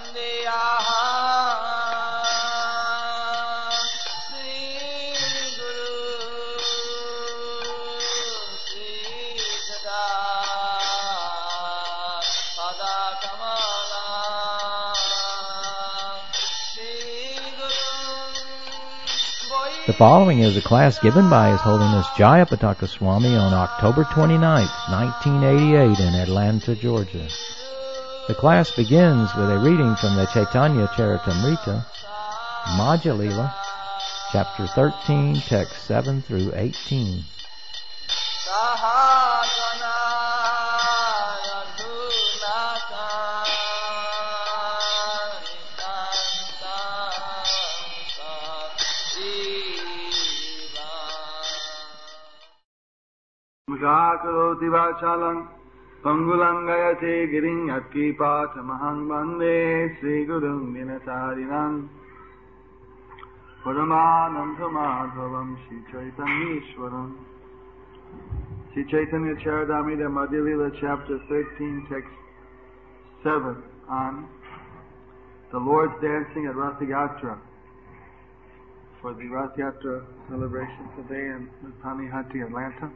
The following is a class given by His Holiness Jayapataka Swami on October 29, 1988 in Atlanta, Georgia. The class begins with a reading from the Chaitanya Charitamrita, Madhya Lila, Chapter 13, Text 7 through 18. Karoti vachalang pangulangayate giring atkipatamahang bande Sri Gurung Dinasarinam Paramanandhamadhavam Sri Chaitanyeshwaram. Sri Chaitanya Charitamrita Madhya Lila, Chapter 13, Text 7, on the Lord's dancing at Rath Yatra, for the Rath Yatra celebration today in Panihati, Atlanta.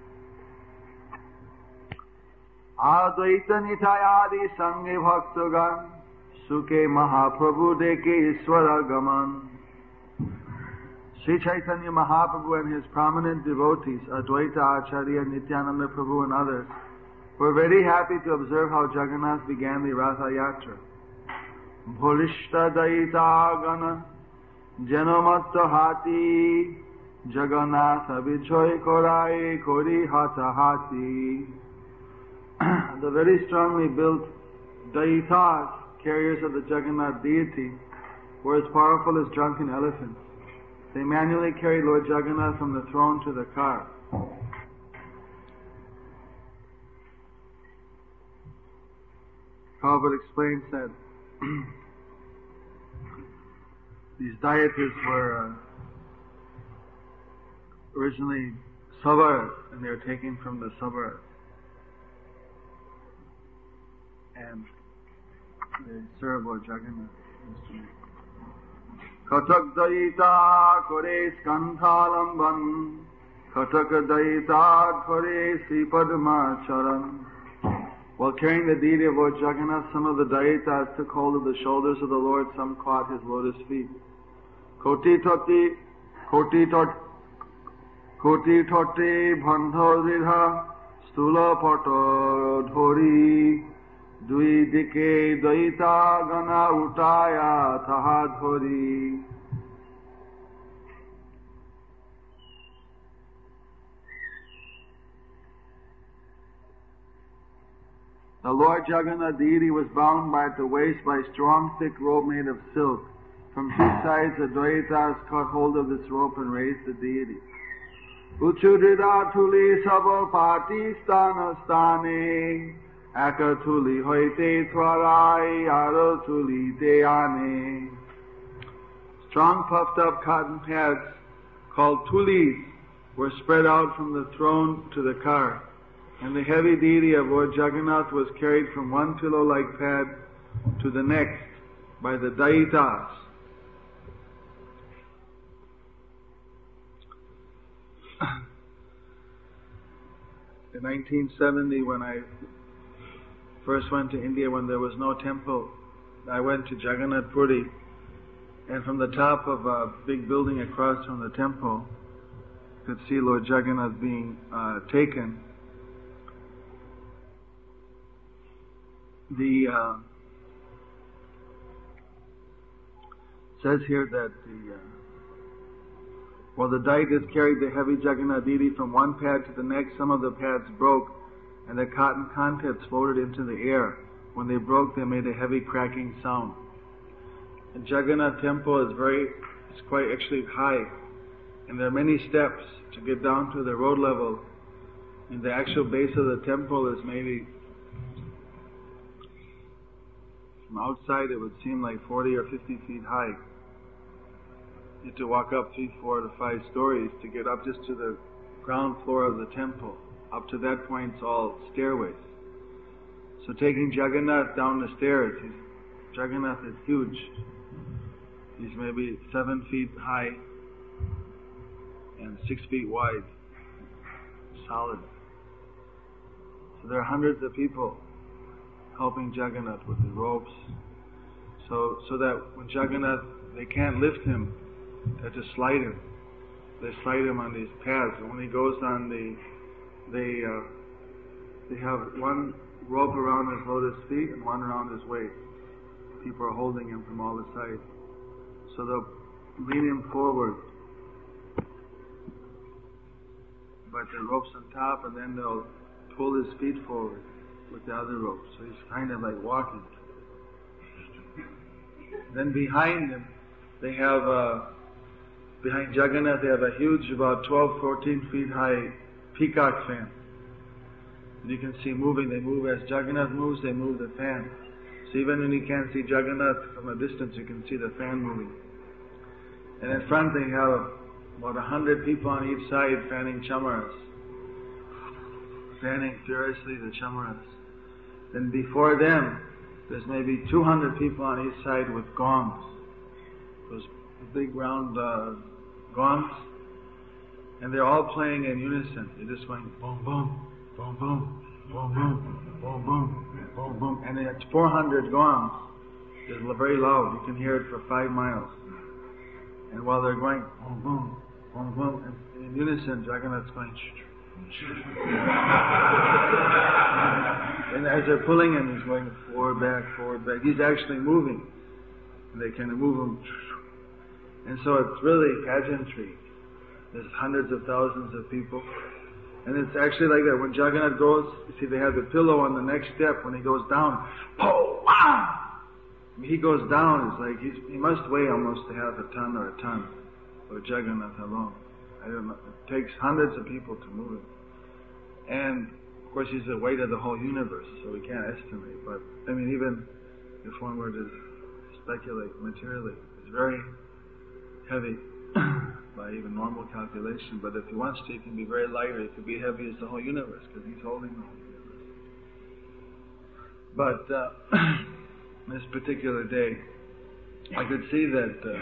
Advaita Nitayadi Sange Bhaktagan Sukhe Mahaprabhu Deke Iswara Gaman. Sri Chaitanya Mahaprabhu and his prominent devotees, Advaita Acharya, Nityananda Prabhu and others, were very happy to observe how Jagannath began the Ratha Yatra. Bhurishta Daita Gana Janomatta Hati Jagannath Abichoy Korai Kori Hata Hati. The very strongly built Daitas, carriers of the Jagannath deity, were as powerful as drunken elephants. They manually carried Lord Jagannath from the throne to the car. Prabhupada explains that these deities were originally Savaras, and they were taken from the Savaras. And they serve Lord Jagannath. Katak Daita Kore Skanthalamban Katak Daita Kore Sripadma Charan. While carrying the deity of Lord Jagannath, some of the Daitas took hold of the shoulders of the Lord, some caught his lotus feet. Koti Toti Bandhodridha Stula Pato Dhori Dui Dike Daita Gana Utaya Tahadhori. The Lord Jagannath deity was bound by the waist by a strong thick rope made of silk. From two sides the Daitas caught hold of this rope and raised the deity. Uchudrida Tuli Sabo Pati Stana Stane Akatuli hoite thwarai arotuli deane. Strong puffed up cotton pads called tulis were spread out from the throne to the car, and the heavy deity of Lord Jagannath was carried from one pillow-like pad to the next by the Daitas. In 1970, when I first went to India, when there was no temple, I went to Jagannath Puri, and from the top of a big building across from the temple, you could see Lord Jagannath being taken. Says here that while the Daitas carried the heavy Jagannath deity from one pad to the next, some of the pads broke, and the cotton contents floated into the air. When they broke, they made a heavy cracking sound. The Jagannath temple is quite actually high, and there are many steps to get down to the road level. And the actual base of the temple is maybe, from outside it would seem like 40 or 50 feet high. You have to walk up 3, 4 to 5 stories to get up just to the ground floor of the temple. Up to that point, it's all stairways. So taking Jagannath down the stairs, Jagannath is huge. He's maybe 7 feet high and 6 feet wide, solid. So there are hundreds of people helping Jagannath with the ropes, so that when Jagannath, they can't lift him, they have to slide him. They slide him on these pads, and when he goes on they have one rope around his lotus feet and one around his waist. People are holding him from all the sides. So they'll lean him forward, but the rope's on top, and then they'll pull his feet forward with the other rope. So he's kind of like walking. Then behind him, they have behind Jagannath, they have a huge, about 12, 14 feet high peacock fan. And you can see moving, they move as Jagannath moves, they move the fan. So even when you can't see Jagannath from a distance, you can see the fan moving. And in front they have about 100 people on each side fanning chamaras. Fanning furiously the chamaras. Then before them, there's maybe 200 people on each side with gongs. Those big round gongs. And they're all playing in unison. They're just going boom, boom, boom, boom, boom, boom, boom, boom, boom, boom. And it's 400 gongs. It's very loud. You can hear it for 5 miles. And while they're going boom, boom, boom, boom, and in unison, Jagannath's going and as they're pulling him, he's going forward, back, forward, back. He's actually moving. And they kind of move him. And so it's really pageantry. There's hundreds of thousands of people. And it's actually like that. When Jagannath goes, you see they have the pillow on the next step. When he goes down, oh, wow! When he goes down, it's like he must weigh almost half a ton or a ton for Jagannath alone. I don't know. It takes hundreds of people to move him. And, of course, he's the weight of the whole universe, so we can't estimate. But, I mean, even if one were to speculate materially, it's very heavy by even normal calculation. But if he wants to, he can be very light, or he could be heavy as the whole universe, because he's holding the whole universe. But this particular day, I could see that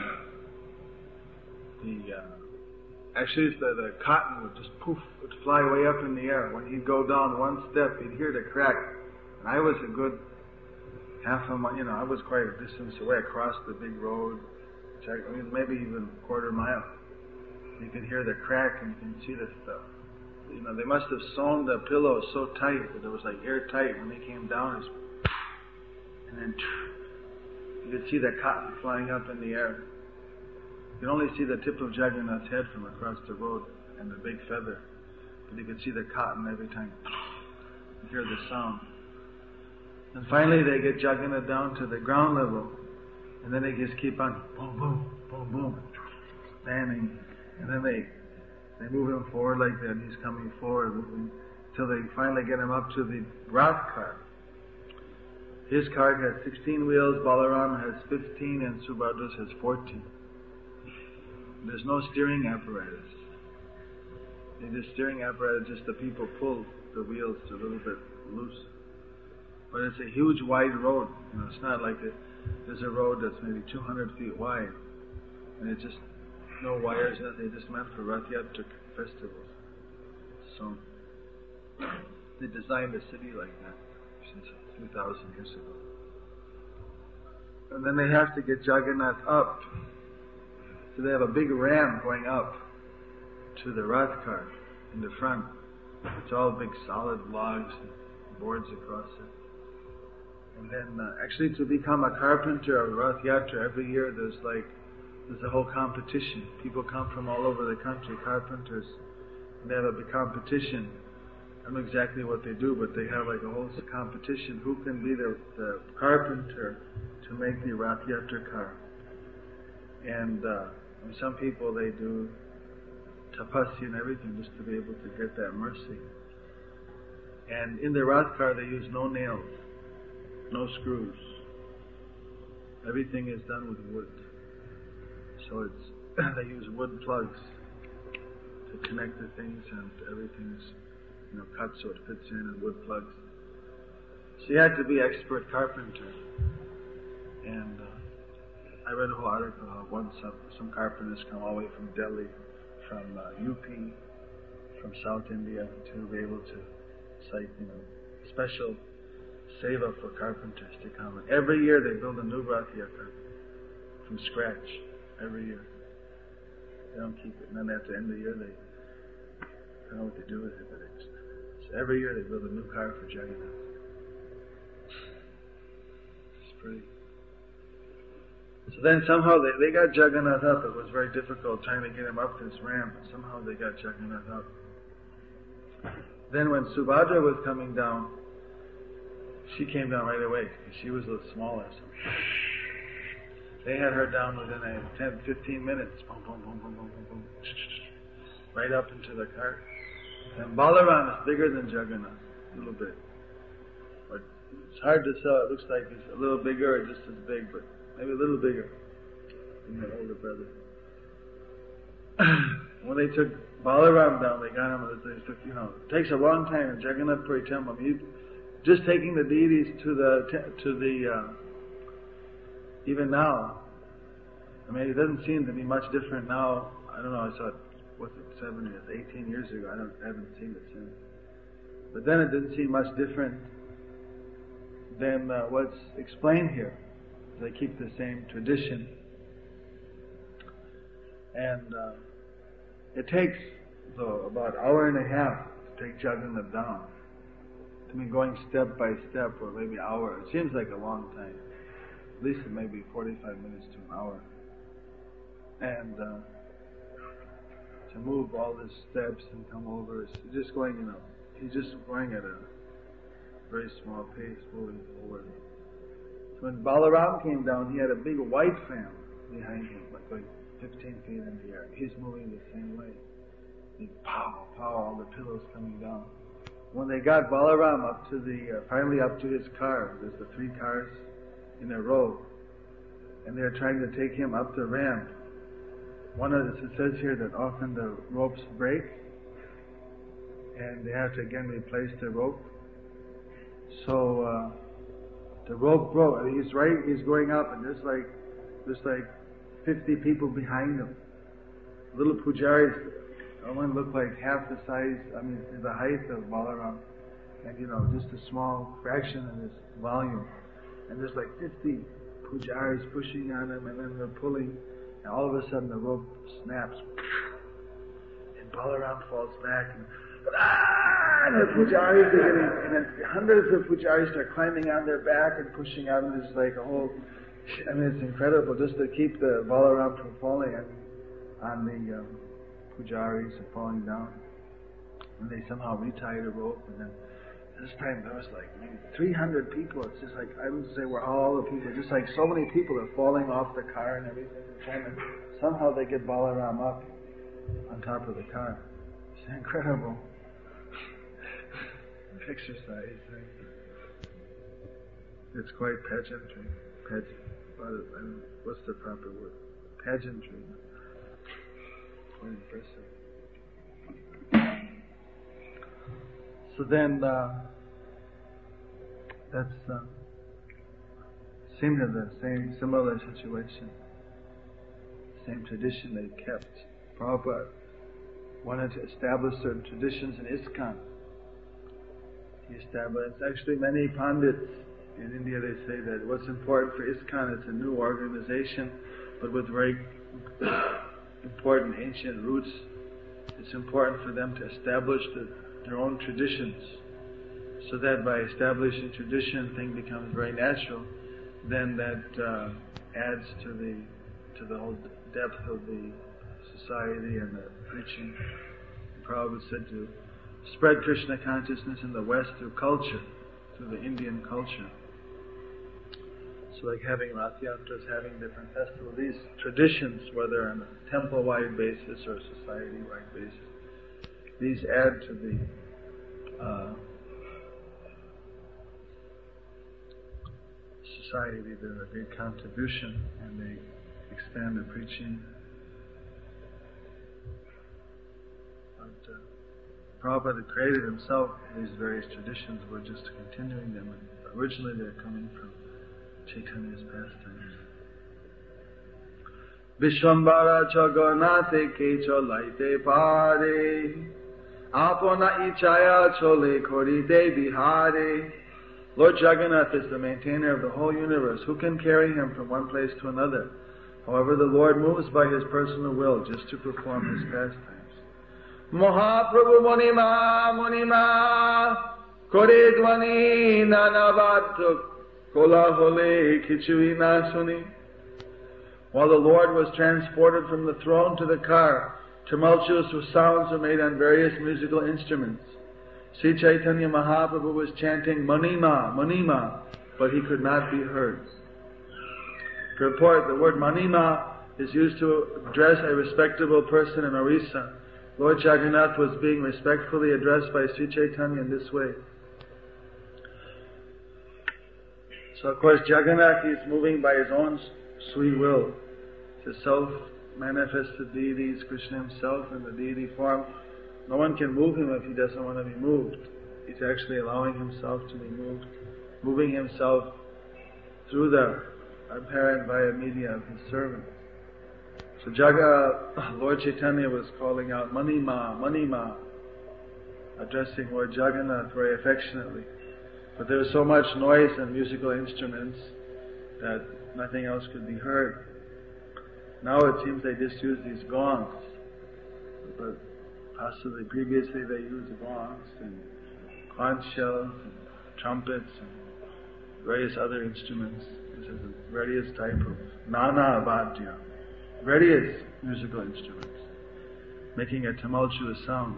actually the cotton would just poof, would fly way up in the air. When he'd go down one step, you'd hear the crack. And I was a good half a mile, I was quite a distance away across the big road, maybe even a quarter mile. You could hear the crack and you can see the stuff. They must have sewn the pillow so tight that it was like airtight when they came down. And then you could see the cotton flying up in the air. You can only see the tip of Jagannath's head from across the road and the big feather. But you could see the cotton every time. You hear the sound. And finally they get Jagannath down to the ground level. And then they just keep on boom, boom, boom, boom, standing. And then they move him forward like that. And he's coming forward, moving, till they finally get him up to the Rath cart. His cart has 16 wheels, Balaram has 15, and Subhadra's has 14. There's no steering apparatus. The steering apparatus, just the people pull the wheels a little bit loose. But it's a huge, wide road. It's not like there's a road that's maybe 200 feet wide, and it's just no wires, nothing. It's just meant for Rath Yatra festivals. So they designed a city like that since 2,000 years ago. And then they have to get Jagannath up. So they have a big ram going up to the Rath cart in the front. It's all big solid logs and boards across it. And then actually to become a carpenter of Rath Yatra, every year there's a whole competition. People come from all over the country, carpenters, and they have a big competition. I don't know exactly what they do, but they have like a whole competition. Who can be the carpenter to make the Rath Yatra car? And some people, they do tapasya and everything just to be able to get that mercy. And in the Rath car, they use no nails, no screws. Everything is done with wood. So they use wood plugs to connect the things, and everything's cut so it fits in, and wood plugs. So you had to be expert carpenter. I read a whole article how once some carpenters come all the way from Delhi, from UP, from South India to be able to cite, special seva for carpenters to come. And every year they build a new Rath Yatra from scratch. Every year. They don't keep it. And then at the end of the year I don't know what they do with it, but so every year they build a new car for Jagannath. It's pretty. So then somehow they got Jagannath up. It was very difficult trying to get him up this ramp, but somehow they got Jagannath up. Then when Subhadra was coming down, she came down right away. She was a little smaller. So they had her down within 10, 15 minutes. Boom, boom, boom, boom, boom, boom, boom. Right up into the cart. And Balaram is bigger than Jagannath, a little bit. But it's hard to tell. It looks like he's a little bigger or just as big, but maybe a little bigger than their older brother. When they took Balaram down, they got him. It takes a long time in Jagannath Puri Temple. Just taking the deities to the even now. I mean, it doesn't seem to be much different now. I don't know. I saw it. 18 years ago. I haven't seen it since. But then it didn't seem much different than what's explained here. They keep the same tradition. And it takes, though, about an hour and a half to take Jagannath down. I mean, going step by step, or maybe an hour. It seems like a long time. At least it may be 45 minutes to an hour. And to move all the steps and come over, it's just going, he's just going at a very small pace, moving forward. So when Balaram came down, he had a big white fan behind him, like going 15 feet in the air. He's moving the same way. Big pow, pow, all the pillows coming down. When they got Balaram up to finally up to his car, there's the 3 cars in a row, and they're trying to take him up the ramp. It says here that often the ropes break, and they have to again replace the rope. So the rope broke. He's going up, and there's like 50 people behind him. Little pujaris. One looked like half the size. I mean, the height of Balaram, and just a small fraction of his volume. And there's like 50 pujaris pushing on him, and then they're pulling. And all of a sudden the rope snaps, and Balaram falls back, and the pujaris are getting, and then hundreds of pujaris start climbing on their back and pushing out, and it's like a whole, it's incredible just to keep the Balaram from falling on the pujaris and falling down. And they somehow retie the rope, and then this time there was like maybe 300 people. It's just like, I would say where all the people, just like so many people are falling off the car and everything. And somehow they get Balaram up on top of the car. It's incredible exercise. It's quite pageantry. What's the proper word? Pageantry. Quite impressive. So then, that's seemed to the same similar situation, same tradition they kept. Prabhupada wanted to establish certain traditions in ISKCON. He established, actually many Pandits in India, they say that what's important for ISKCON, it's a new organization, but with very important ancient roots. It's important for them to establish their own traditions, so that by establishing tradition, thing becomes very natural. Then that adds to the whole depth of the society and the preaching. Prabhupada said to spread Krishna consciousness in the West through culture, through the Indian culture. So like having Rath Yatras, having different festivals, these traditions, whether on a temple-wide basis or a society-wide basis, these add to the society. They do a great contribution, and they expand the preaching. But Prabhupada created himself these various traditions. We're just continuing them. And originally they're coming from Chaitanya's pastimes. Vishwambara Jagannath ke cholaite pare, apona ichaya chole korite bihare. Lord Jagannath is the maintainer of the whole universe. Who can carry him from one place to another? However, the Lord moves by his personal will just to perform his pastimes. Mahaprabhu Munima Munima Kore Dwani Nanavatuk Kola Hole Kichui Nasuni. While the Lord was transported from the throne to the car, tumultuous sounds were made on various musical instruments. Sri Chaitanya Mahaprabhu was chanting Manima, Manima, but he could not be heard. Purport, the word Manima is used to address a respectable person in Orissa. Lord Jagannath was being respectfully addressed by Sri Chaitanya in this way. So of course Jagannath is moving by his own sweet will. The self-manifested deity is Krishna himself in the deity form. No one can move him if he doesn't want to be moved. He's actually allowing himself to be moved, moving himself through the apparent via media of his servant. So Lord Chaitanya was calling out Manima, Manima, addressing Lord Jagannath very affectionately. But there was so much noise and musical instruments that nothing else could be heard. Now it seems they just use these gongs, but possibly previously they used gongs and conch shells and trumpets and various other instruments. This is a various type of nana vadya, various musical instruments, making a tumultuous sound.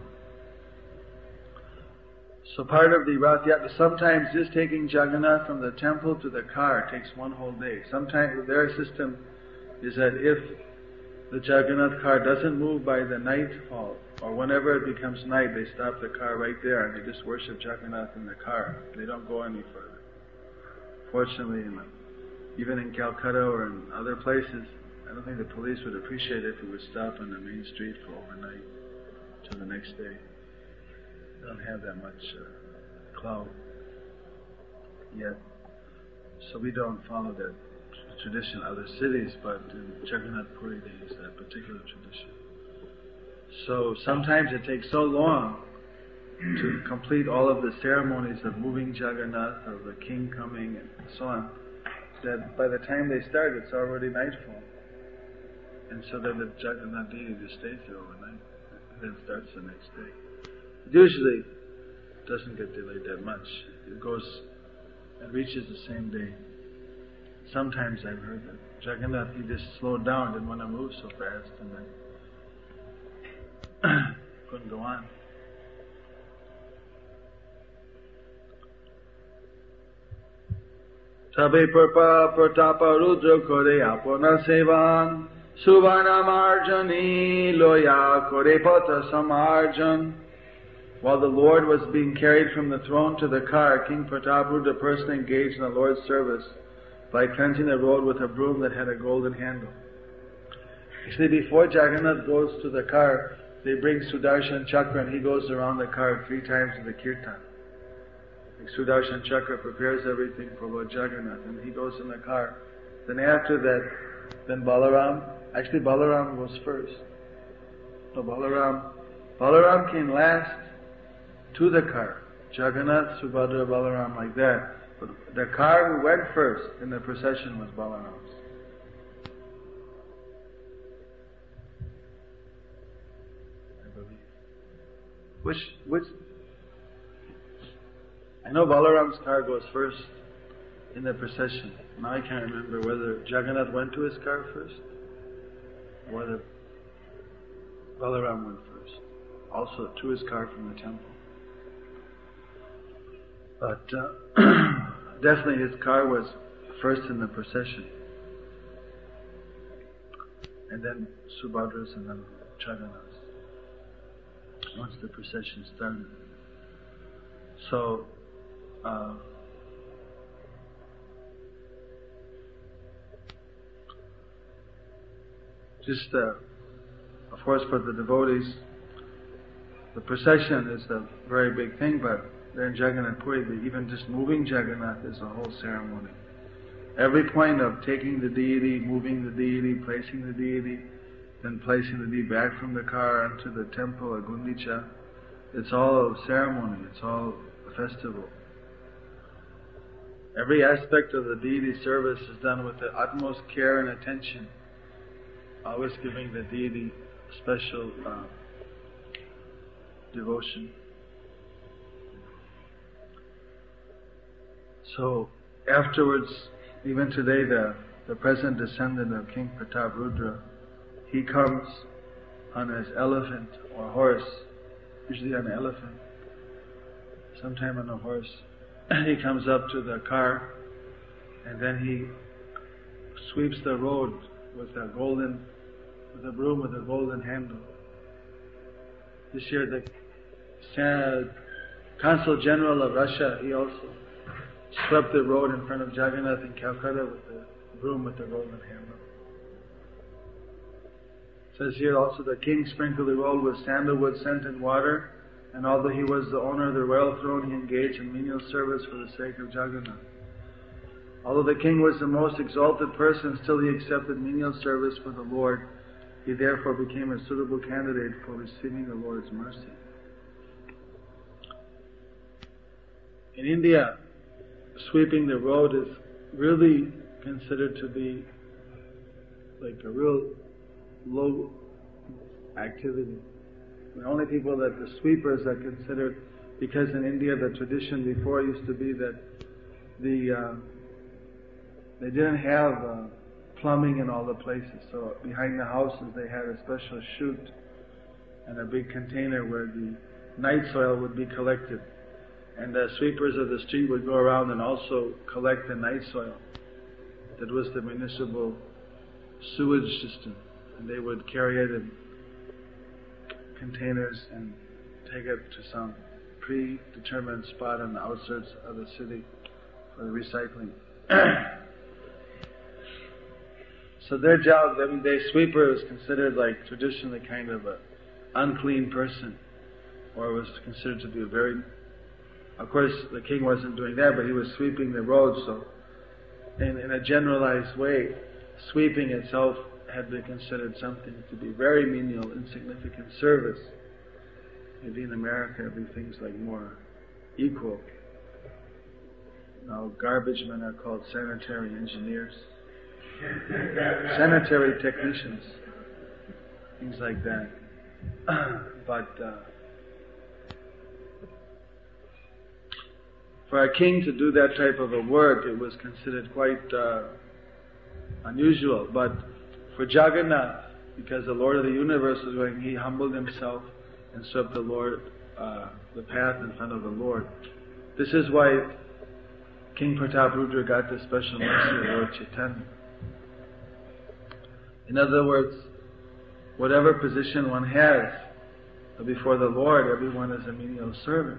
So part of the Rath Yatra, sometimes just taking Jagannath from the temple to the car takes one whole day. Sometimes their system is that if the Jagannath car doesn't move by the nightfall, or whenever it becomes night, they stop the car right there and they just worship Jagannath in the car. They don't go any further. Fortunately, even in Calcutta or in other places, I don't think the police would appreciate it if we would stop on the main street for overnight till the next day. They don't have that much clout yet. So we don't follow that tradition in other cities, but in Jagannath Puri they use that particular tradition. So sometimes it takes so long to complete all of the ceremonies of moving Jagannath, of the king coming and so on, that by the time they start it's already nightfall. And so then the Jagannath deity just stays there overnight and then starts the next day. Usually it doesn't get delayed that much. It goes and reaches the same day. Sometimes I've heard that Jagannath, he just slowed down, didn't want to move so fast, and then couldn't go on. Tabe Purpa Pratapa Rudra Kore Apona Sevan Subhana Marjani Loya Kore Pata Samarjan. While the Lord was being carried from the throne to the car, King Prataparudra personally engaged in the Lord's service by cleansing the road with a broom that had a golden handle. Actually, before Jagannath goes to the car, they bring Sudarshan Chakra and he goes around the car 3 times in the kirtan. Sudarshan Chakra prepares everything for Lord Jagannath and he goes in the car. Then after that, then Balaram goes first. So Balaram came last to the car. Jagannath, Subhadra, Balaram, like that. But the car who went first in the procession was Balaram's. I believe. Which I know Balaram's car goes first in the procession. Now I can't remember whether Jagannath went to his car first or whether Balaram went first. Also to his car from the temple. But definitely his car was first in the procession. And then Subhadra's and then Jagannath's. Once the procession started. So, of course for the devotees, the procession is a very big thing, but there in Jagannath Puri, even just moving Jagannath is a whole ceremony. every point of taking the deity, moving the deity, placing the deity, then placing the deity back from the car into the temple at Gundicha, it's all a ceremony, it's all a festival. Every aspect of the deity service is done with the utmost care and attention, always giving the deity special devotion. So afterwards, even today, the present descendant of King Prataparudra, he comes on his elephant or horse, usually on an elephant, sometime on a horse. He comes up to the car, and then he sweeps the road with a broom with a golden handle. This year, the Consul General of Russia, he also swept the road in front of Jagannath in Calcutta with a broom with a golden handle. It says here also, the king sprinkled the road with sandalwood scented water, and although he was the owner of the royal throne, he engaged in menial service for the sake of Jagannath. Although the king was the most exalted person, still he accepted menial service for the Lord. He therefore became a suitable candidate for receiving the Lord's mercy. In India, sweeping the road is really considered to be like a real low activity. The only people that the sweepers are considered, because in India the tradition before used to be that they didn't have plumbing in all the places, so behind the houses they had a special chute and a big container where the night soil would be collected, and the sweepers of the street would go around and also collect the night soil. That was the municipal sewage system, and they would carry it in containers and take it to some predetermined spot on the outskirts of the city for the recycling. So their job, everyday sweeper, is considered like traditionally kind of an unclean person, or was considered to be a very... Of course, the king wasn't doing that, but he was sweeping the road, so in a generalized way, sweeping itself had been considered something to be very menial, insignificant service. Maybe in America everything's like more equal. Now garbage men are called sanitary engineers, sanitary technicians, things like that. But for a king to do that type of a work, it was considered quite unusual. But for Jagannath, because the Lord of the universe was going, he humbled himself and swept the path in front of the Lord. This is why King Prataparudra got the special mercy of Lord Chaitanya. In other words, whatever position one has before the Lord, everyone is a menial servant.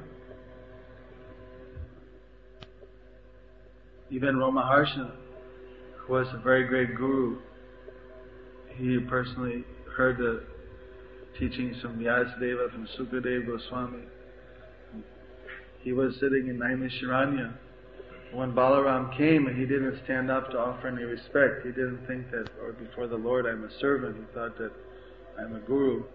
Even Ramaharsana, who was a very great guru, he personally heard the teachings from Vyasadeva, from Sukadeva Goswami. He was sitting in Naimisharanya when Balaram came, and he didn't stand up to offer any respect. He didn't think that, or before the Lord, I'm a servant. He thought that I'm a guru.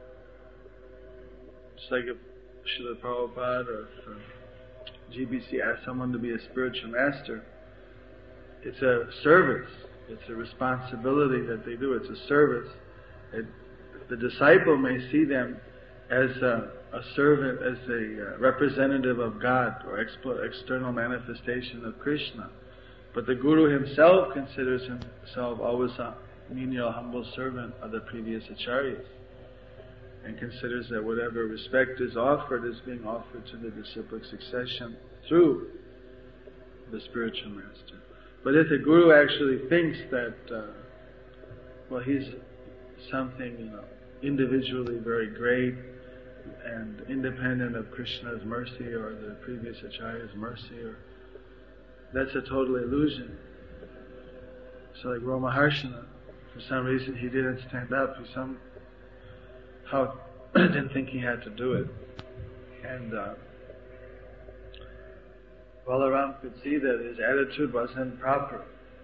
Just like if Srila Prabhupada or if GBC asked someone to be a spiritual master, it's a service. It's a responsibility that they do. It's a service. The disciple may see them as a servant, as a representative of God or external manifestation of Krishna. But the Guru himself considers himself always a menial, humble servant of the previous acharyas, and considers that whatever respect is offered is being offered to the disciplic succession through the spiritual master. But if the Guru actually thinks that, he's something, individually very great and independent of Krishna's mercy or the previous acharya's mercy, that's a total illusion. So like Ramaharsana, for some reason he didn't stand up. He somehow didn't think he had to do it. And Balaram could see that his attitude wasn't proper.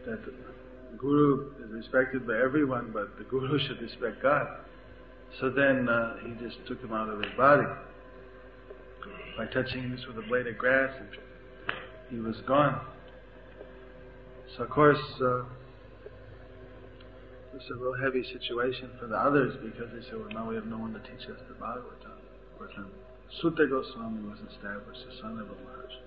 that the Guru is respected by everyone, but the Guru should respect God. So then he just took him out of his body by touching him with a blade of grass, and he was gone. So of course, it was a real heavy situation for the others, because they said, well, now we have no one to teach us the Bhagavatam. But then Sutta Goswami was established, the son of a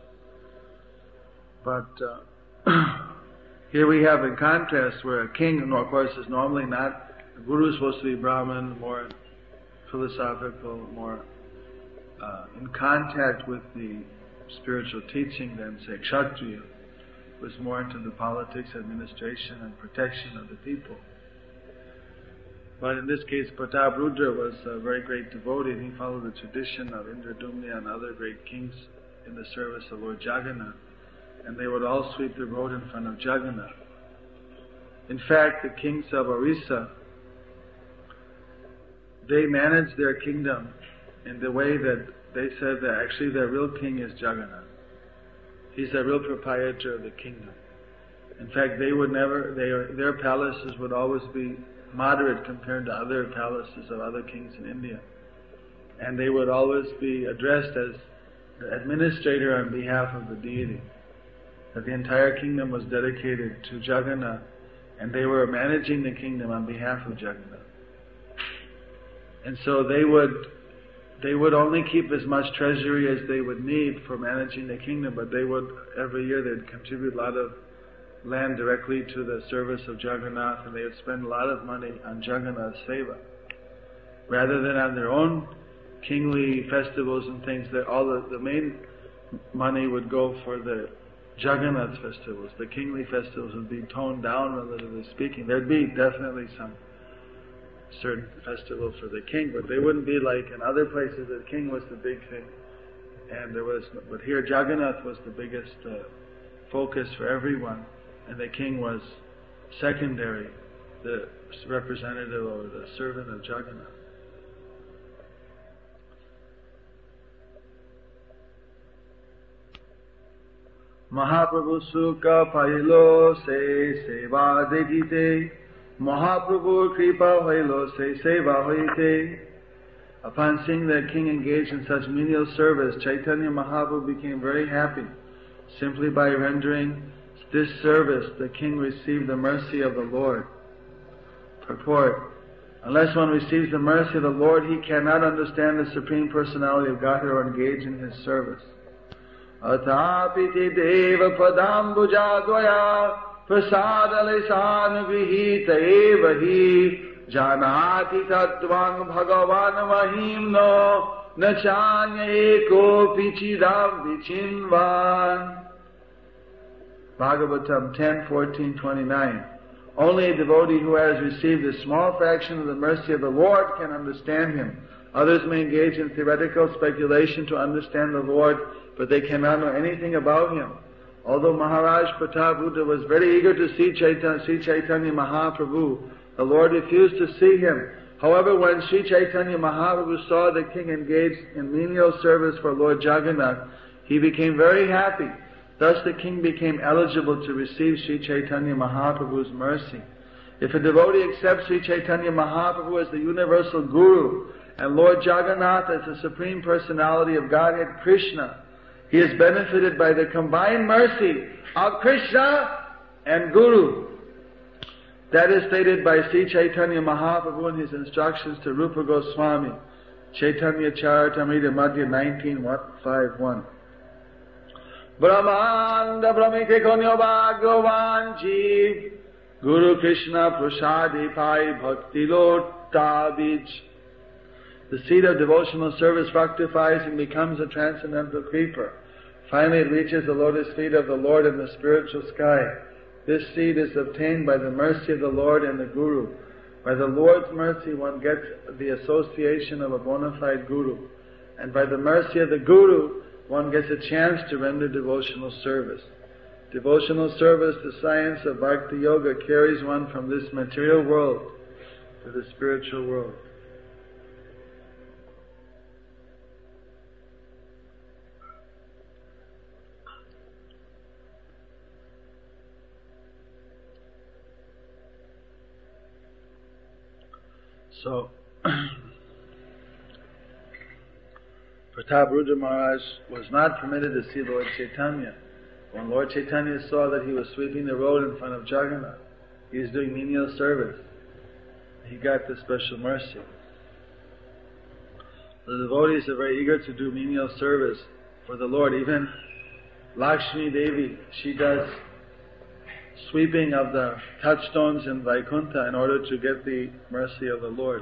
Maharaj. But here we have, in contrast, where a king, of course, is normally not, the Guru is supposed to be Brahmin, more philosophical, more in contact with the spiritual teaching than, say, Kshatriya, was more into the politics, administration, and protection of the people. But in this case, Prataprudra was a very great devotee, and he followed the tradition of Indradumna and other great kings in the service of Lord Jagannath. And they would all sweep the road in front of Jagannath. In fact, the kings of Orissa, they managed their kingdom in the way that they said that actually their real king is Jagannath. He's the real proprietor of the kingdom. In fact, they would never, their palaces would always be moderate compared to other palaces of other kings in India. And they would always be addressed as the administrator on behalf of the deity. That the entire kingdom was dedicated to Jagannath, and they were managing the kingdom on behalf of Jagannath. And so they would only keep as much treasury as they would need for managing the kingdom, but they would, every year they'd contribute a lot of land directly to the service of Jagannath, and they would spend a lot of money on Jagannath Seva. Rather than on their own kingly festivals and things, that all the main money would go for the Jagannath festivals. The kingly festivals would be toned down, relatively speaking. There'd be definitely some certain festival for the king, but they wouldn't be like in other places. The king was the big thing, and but here Jagannath was the biggest focus for everyone, and the king was secondary, the representative or the servant of Jagannath. Mahaprabhu Sukha Pailo Se Seva Dejite, Mahaprabhu Kripa Pailo Se Seva Hoite. Upon seeing that king engaged in such menial service, Chaitanya Mahaprabhu became very happy. Simply by rendering this service, the king received the mercy of the Lord. Purport: unless one receives the mercy of the Lord, he cannot understand the Supreme Personality of Godhead or engage in His service. Atapiti deva padambujadvaya prasadalisanugrihita eva hi janati tattvang bhagavan mahimno nachanya eko pichidam vichinvan. Bhagavatam 10:14-29. Only a devotee who has received a small fraction of the mercy of the Lord can understand Him. Others may engage in theoretical speculation to understand the Lord, but they cannot know anything about Him. Although Maharaj Prataprudra was very eager to see Chaitanya Mahaprabhu, the Lord refused to see him. However, when Sri Chaitanya Mahaprabhu saw the king engaged in menial service for Lord Jagannath, he became very happy. Thus the king became eligible to receive Sri Chaitanya Mahaprabhu's mercy. If a devotee accepts Sri Chaitanya Mahaprabhu as the universal Guru and Lord Jagannath as the Supreme Personality of Godhead Krishna, he is benefited by the combined mercy of Krishna and Guru. That is stated by Sri Chaitanya Mahaprabhu in his instructions to Rupa Goswami, Chaitanya Charitamrita Madhya 19:51. Brahmanda Brahmike Konyo Bhagavan Jeev Guru Krishna Prasadi Pai Bhakti Lota Bij. The seed of devotional service fructifies and becomes a transcendental creeper. Finally it reaches the lotus feet of the Lord in the spiritual sky. This seed is obtained by the mercy of the Lord and the Guru. By the Lord's mercy one gets the association of a bona fide Guru. And by the mercy of the Guru one gets a chance to render devotional service. Devotional service, the science of Bhakti Yoga, carries one from this material world to the spiritual world. So, Pratap Rudra Maharaj was not permitted to see Lord Chaitanya. When Lord Chaitanya saw that he was sweeping the road in front of Jagannath, he was doing menial service, he got the special mercy. The devotees are very eager to do menial service for the Lord. Even Lakshmi Devi, she does sweeping of the touchstones in Vaikuntha in order to get the mercy of the Lord.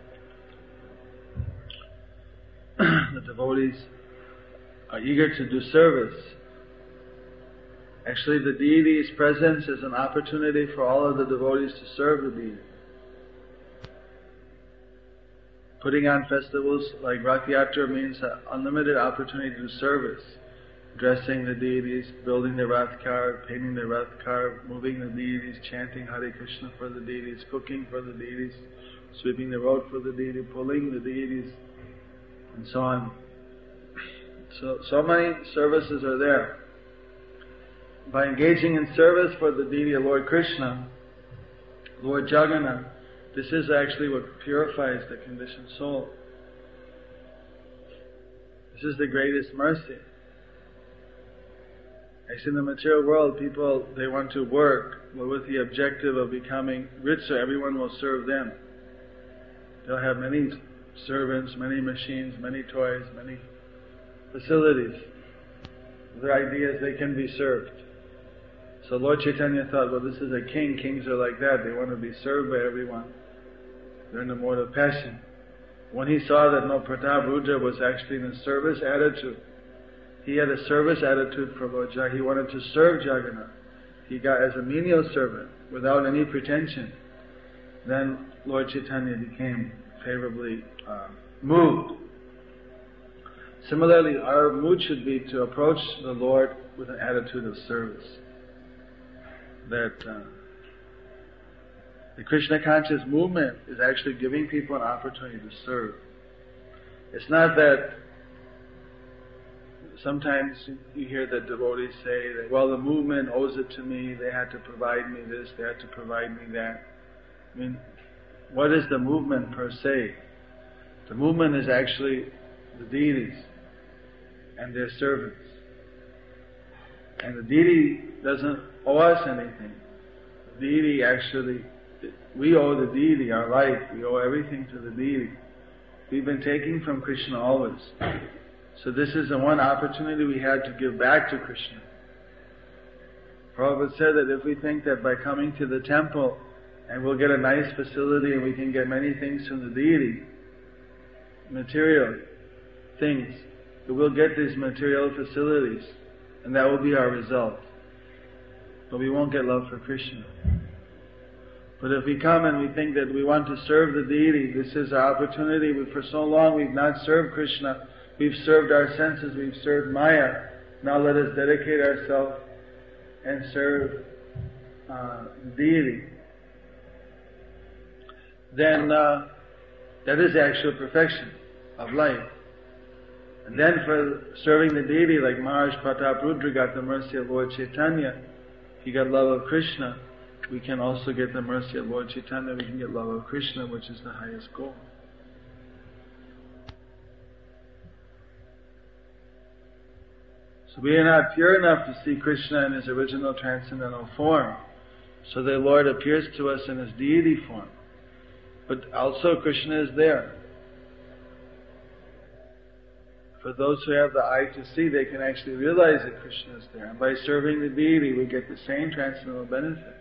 The devotees are eager to do service. Actually, the deity's presence is an opportunity for all of the devotees to serve the deity. Putting on festivals like Rath Yatra means an unlimited opportunity to do service. Dressing the deities, building the Rath car, painting the Rath car, moving the deities, chanting Hare Krishna for the deities, cooking for the deities, sweeping the road for the deity, pulling the deities, and so on. So many services are there. By engaging in service for the deity of Lord Krishna, Lord Jagannath, this is actually what purifies the conditioned soul. This is the greatest mercy. Actually, in the material world, people, they want to work, but with the objective of becoming rich so everyone will serve them. They'll have many servants, many machines, many toys, many facilities. Their idea is they can be served. So Lord Chaitanya thought, well, this is a king. Kings are like that. They want to be served by everyone. They're in the mode of passion. When he saw that no, Pratap Rudra was actually in a service attitude, he had a service attitude for Lord Jagannath. He wanted to serve Jagannath. He got as a menial servant without any pretension. Then Lord Chaitanya became favorably moved. Similarly, our mood should be to approach the Lord with an attitude of service. That the Krishna conscious movement is actually giving people an opportunity to serve. It's not that sometimes you hear that devotees say that, well, the movement owes it to me, they had to provide me this, they had to provide me that. I mean, what is the movement per se? The movement is actually the deities and their servants. And the deity doesn't owe us anything. The deity actually, we owe the deity our life, we owe everything to the deity. We've been taking from Krishna always. So this is the one opportunity we had to give back to Krishna. Prabhupada said that if we think that by coming to the temple and we'll get a nice facility and we can get many things from the deity, material things, that we'll get these material facilities and that will be our result. But we won't get love for Krishna. But if we come and we think that we want to serve the deity, this is our opportunity. For so long we've not served Krishna. We've served our senses, we've served Maya. Now let us dedicate ourselves and serve deity. Then that is the actual perfection of life. And then for serving the deity, like Maharaj Pratap Rudra got the mercy of Lord Chaitanya, he got love of Krishna. We can also get the mercy of Lord Chaitanya, we can get love of Krishna, which is the highest goal. So we are not pure enough to see Krishna in His original transcendental form. So the Lord appears to us in His deity form. But also Krishna is there. For those who have the eye to see, they can actually realize that Krishna is there. And by serving the deity, we get the same transcendental benefit.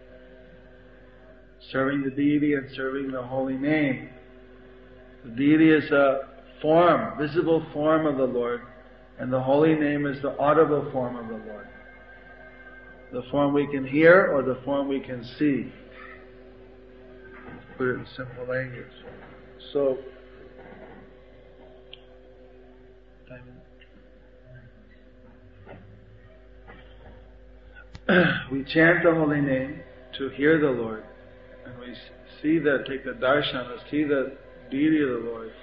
Serving the deity and serving the holy name. The deity is a form, visible form of the Lord. And the holy name is the audible form of the Lord. The form we can hear or the form we can see. Put it in simple language. So, we chant the holy name to hear the Lord. And we see take the darshan, see the deity of the Lord.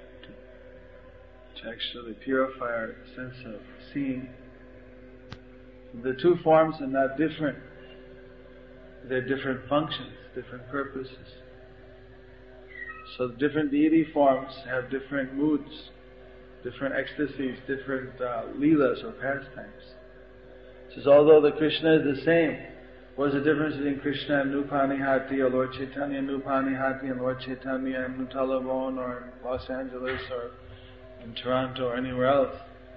To actually purify our sense of seeing. The two forms are not different. They're different functions, different purposes. So different deity forms have different moods, different ecstasies, different leelas or pastimes. It says, although the Krishna is the same, what's the difference between Krishna and Nupanihati or Lord Chaitanya and Nupanihati and Lord Chaitanya and Nutalabon or in Los Angeles or in Toronto or anywhere else?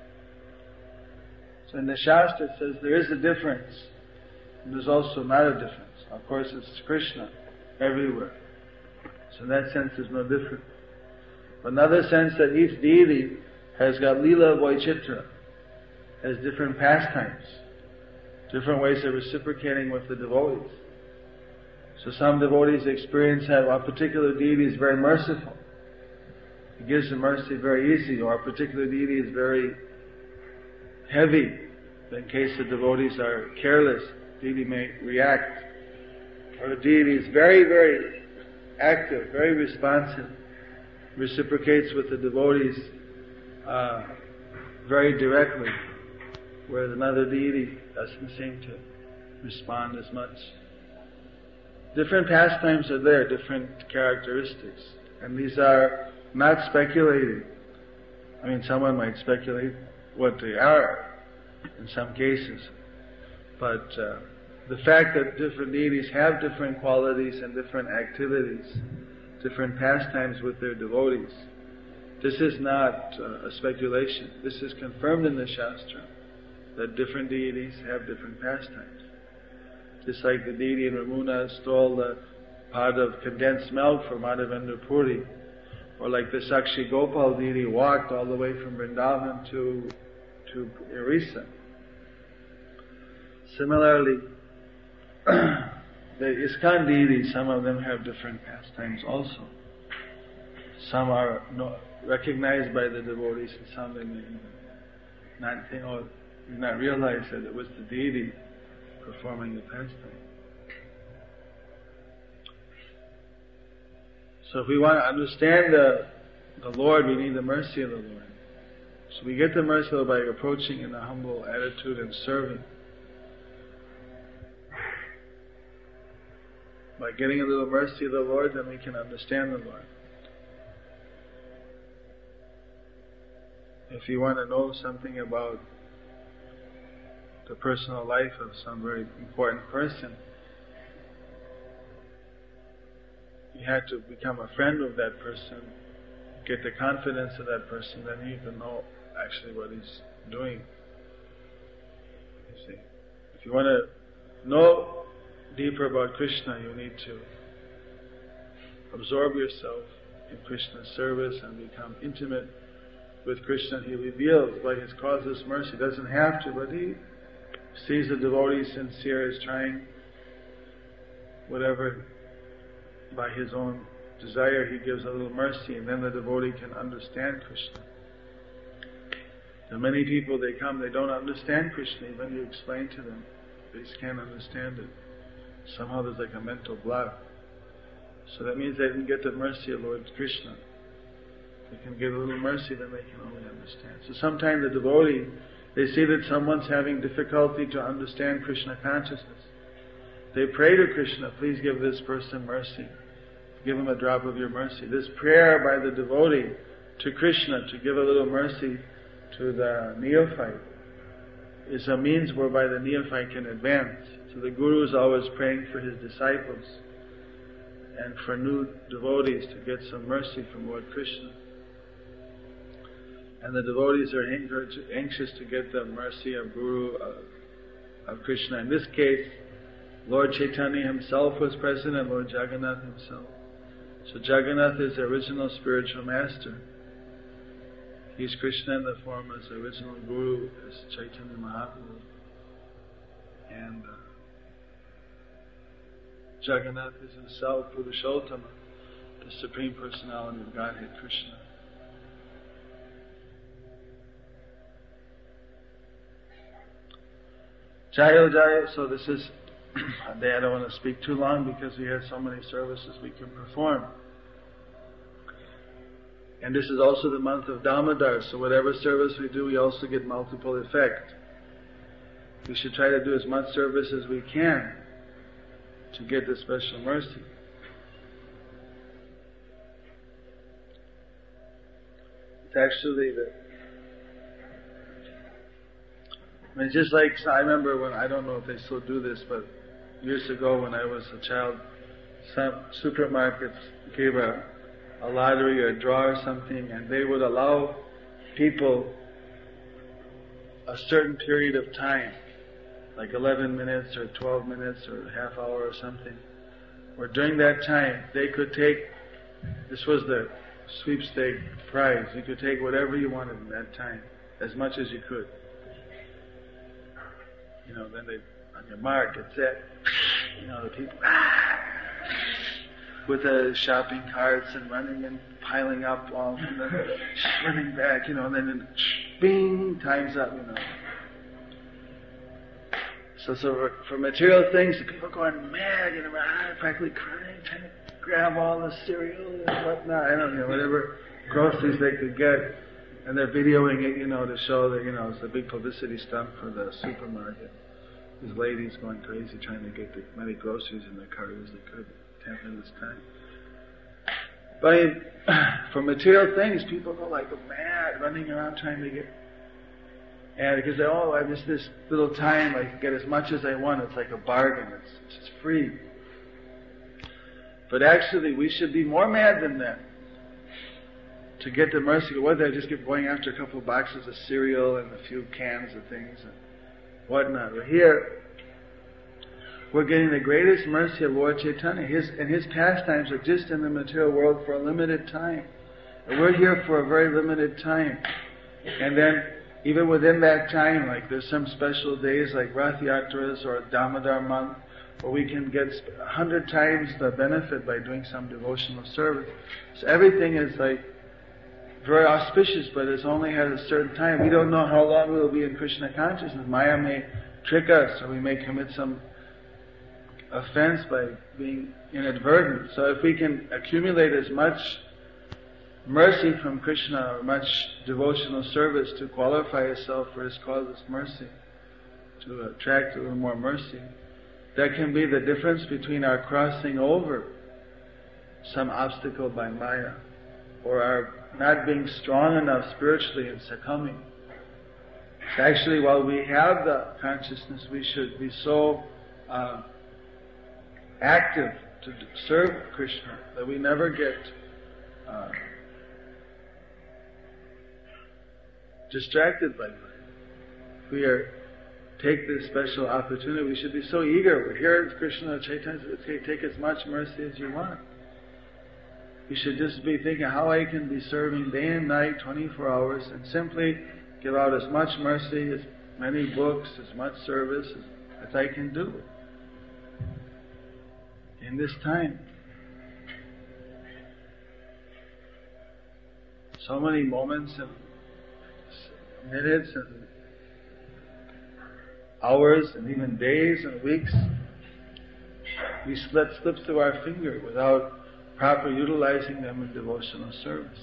So in the Shastra it says there is a difference, and there's also not a difference. Of course it's Krishna everywhere. So in that sense there's no difference. But another sense that each deity has got Leela Vaicitra, has different pastimes, different ways of reciprocating with the devotees. So some devotees experience that a particular deity is very merciful. He gives the mercy very easy, or a particular deity is very heavy. In case the devotees are careless, the deity may react. Or the deity is very, very active, very responsive, reciprocates with the devotees very directly, whereas another deity doesn't seem to respond as much. Different pastimes are there, different characteristics, and these are not speculating. I mean, someone might speculate what they are in some cases, but the fact that different deities have different qualities and different activities, different pastimes with their devotees, this is not a speculation. This is confirmed in the Shastra, that different deities have different pastimes. Just like the deity in Ramuna stole the pot of condensed milk from Madhavendra Puri, or like the Sakshi Gopal deity walked all the way from Vrindavan to Orissa. Similarly, the ISKCON deities, some of them have different pastimes also. Some are recognized by the devotees, and some they may not think, not realize that it was the deity performing the pastime. So if we want to understand the Lord, we need the mercy of the Lord. So we get the mercy of the Lord by approaching in a humble attitude and serving. By getting a little mercy of the Lord, then we can understand the Lord. If you want to know something about the personal life of some very important person, you have to become a friend of that person, get the confidence of that person, then you can know actually what he's doing. You see, if you want to know deeper about Krishna, you need to absorb yourself in Krishna's service and become intimate with Krishna. He reveals by his causeless mercy. He doesn't have to, but he sees the devotee sincere, is trying whatever by his own desire. He gives a little mercy, and then the devotee can understand Krishna. There are many people, they come, they don't understand Krishna, even you explain to them, they just can't understand it. Somehow there's like a mental block. So that means they didn't get the mercy of Lord Krishna. They can give a little mercy, then they can only understand. So sometimes the devotee, they see that someone's having difficulty to understand Krishna consciousness. They pray to Krishna, please give this person mercy. Give him a drop of your mercy. This prayer by the devotee to Krishna to give a little mercy to the neophyte is a means whereby the neophyte can advance. So the Guru is always praying for his disciples and for new devotees to get some mercy from Lord Krishna. And the devotees are anxious to get the mercy of Guru, of Krishna. In this case, Lord Chaitanya himself was present and Lord Jagannath himself. So Jagannath is the original spiritual master. He's Krishna in the form as the original Guru, as Chaitanya Mahaprabhu. And Jagannath is himself Purushottama, the Supreme Personality of Godhead, Krishna. Jayo Jayo, so this is a day I don't want to speak too long because we have so many services we can perform. And this is also the month of Damodar, so whatever service we do, we also get multiple effect. We should try to do as much service as we can to get the special mercy. It's actually just like, I remember when, I don't know if they still do this, but years ago when I was a child, some supermarkets gave a lottery or a draw or something, and they would allow people a certain period of time, like 11 minutes or 12 minutes or a half hour or something, where during that time they could take, this was the sweepstake prize, you could take whatever you wanted in that time, as much as you could. Then they, on your mark, it's set, the people, with the shopping carts and running and piling up all, and then running back, and then bing, time's up, So for material things, people are going mad, practically crying, trying to grab all the cereal and whatnot, whatever groceries they could get, and they're videoing it, to show that, it's a big publicity stunt for the supermarket. These ladies going crazy trying to get as many groceries in their cart as they could in 10 minutes time. But for material things, people go like mad, running around trying to get, and because I just this little time, I can get as much as I want. It's like a bargain. It's just free. But actually, we should be more mad than that to get the mercy. Whether I just keep going after a couple of boxes of cereal and a few cans of things and whatnot. But here, we're getting the greatest mercy of Lord Chaitanya. His pastimes are just in the material world for a limited time. And we're here for a very limited time. And then, even within that time, like there's some special days like Rath Yatras or Damodar month, where we can get 100 times the benefit by doing some devotional service. So everything is like very auspicious, but it's only at a certain time. We don't know how long we'll be in Krishna consciousness. Maya may trick us, or we may commit some offense by being inadvertent. So if we can accumulate as much mercy from Krishna, or much devotional service to qualify yourself for His causeless mercy, to attract a little more mercy, that can be the difference between our crossing over some obstacle by Maya, or our not being strong enough spiritually and succumbing. Actually, while we have the consciousness, we should be so active to serve Krishna that we never get distracted by Maya. If we take this special opportunity, we should be so eager. We're here at Krishna Chaitanya, take as much mercy as you want. You should just be thinking how I can be serving day and night, 24 hours, and simply give out as much mercy, as many books, as much service as I can do in this time. So many moments and minutes and hours and even days and weeks we slip through our finger without proper utilizing them in devotional service.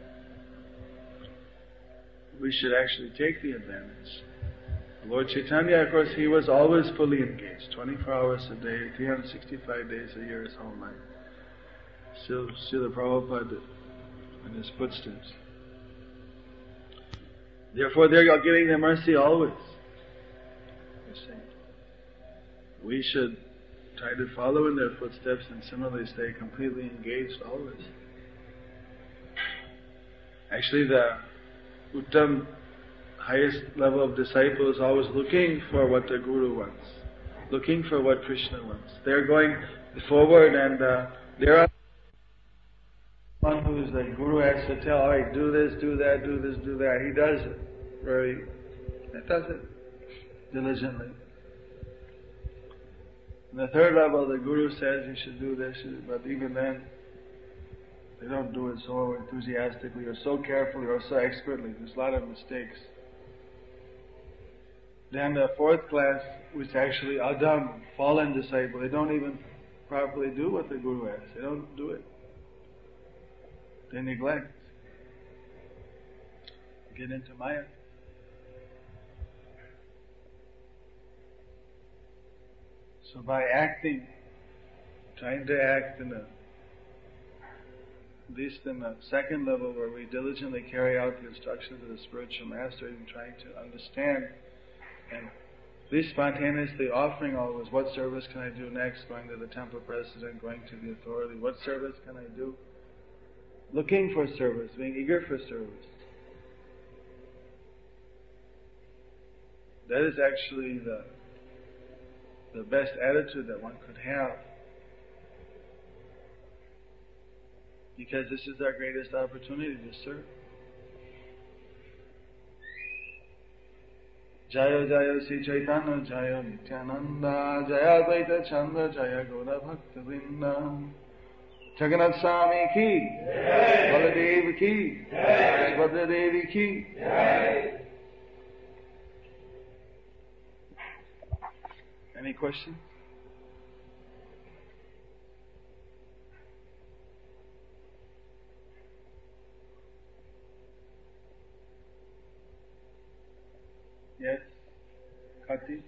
We should actually take the advantage. Lord Chaitanya, of course, he was always fully engaged, 24 hours a day, 365 days a year, his whole life. Srila Prabhupada in his footsteps. Therefore, they're getting their mercy always. We should try to follow in their footsteps and similarly stay completely engaged always. Actually, the Uttam, highest level of disciple, is always looking for what the Guru wants, looking for what Krishna wants. They're going forward, and there are one who's the Guru has to tell, all right, do this, do that, do this, do that. He does it. He does it diligently. And the third level, the Guru says you should do this, but even then, they don't do it so enthusiastically or so carefully or so expertly. There's a lot of mistakes. Then the fourth class, which actually Adam, fallen disciple, they don't even properly do what the Guru asks. They don't do it. They neglect. Get into Maya. So by acting, trying to act in a at least in the second level where we diligently carry out the instructions of the spiritual master and trying to understand and at least spontaneously offering always, what service can I do next, going to the temple president, going to the authority, what service can I do? Looking for service, being eager for service. That is actually the best attitude that one could have. Because this is our greatest opportunity to serve. Jaya Jaya Sri Chaitanya Jaya Nityananda Jaya Advaita Chandra Jaya Gaura Bhakta Vrinda Jagannath Swami ki Baladev ki Subhadra Devi ki. Any questions? Yes, Kati?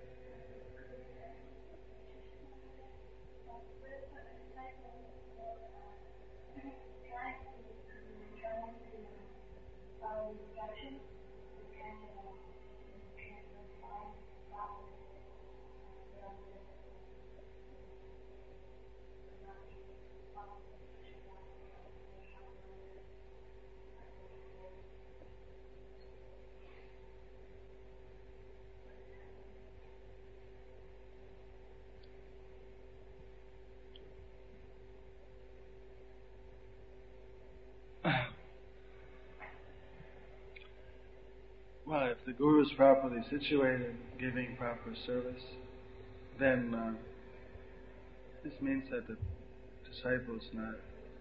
Well, if the Guru is properly situated, giving proper service, then this means that the disciple is not